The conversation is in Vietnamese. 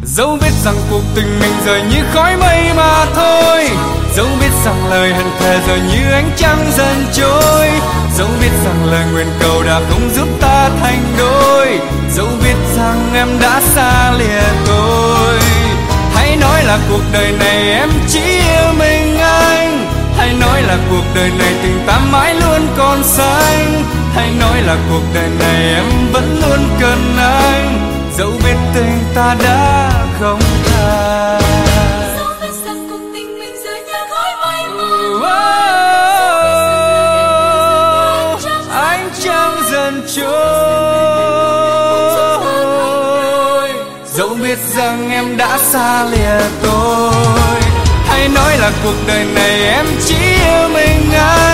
Dẫu biết rằng cuộc tình mình rời như khói mây mà thôi, dẫu biết rằng lời hẹn thề giờ như ánh trăng dần trôi, dẫu biết rằng lời nguyện cầu đã không giúp ta thành đôi, dẫu biết rằng em đã xa lìa tôi. Hãy nói là cuộc đời này em chỉ yêu mình anh, hãy nói là cuộc đời này tình ta mãi luôn còn xanh, hãy nói là cuộc đời này em vẫn luôn cần anh, dẫu biết tình ta đã không tha. Dẫu biết rằng cuộc tình mình giờ như khói mây mà ánh trăng dần trôi, dẫu biết rằng em đã xa lìa tôi. Hãy nói là cuộc đời này em chỉ yêu mình anh,